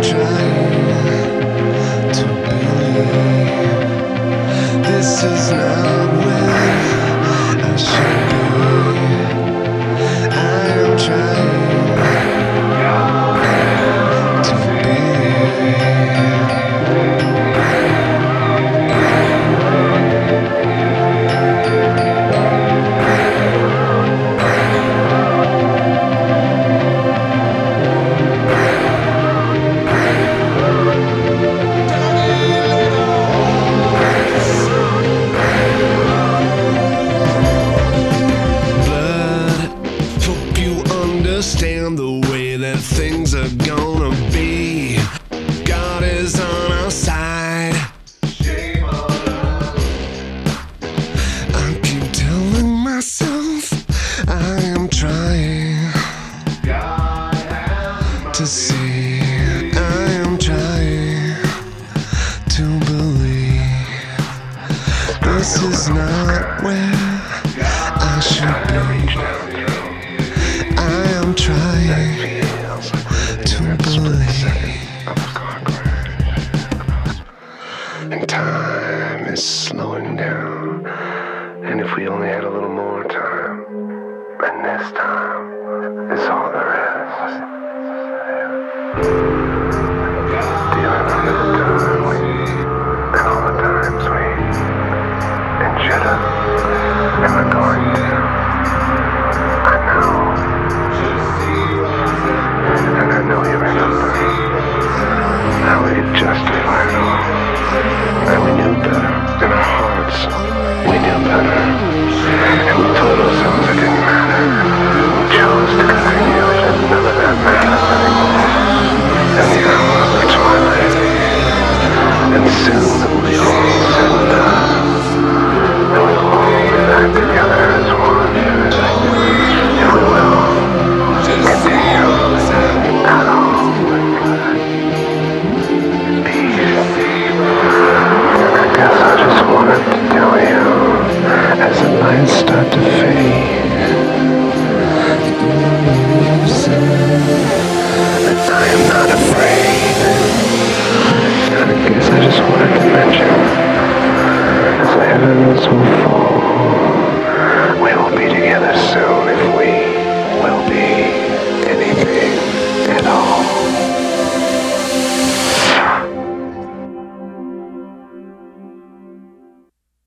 trying to believe this is not where I should be. I am trying to believe. Understand the way that things are gonna be. God is on our side. Shame on us. I keep telling myself I am trying to see. I am trying to believe this is not where I should be. I'm trying to believe. And time is slowing down. And if we only had a little more time, and this time is all there is.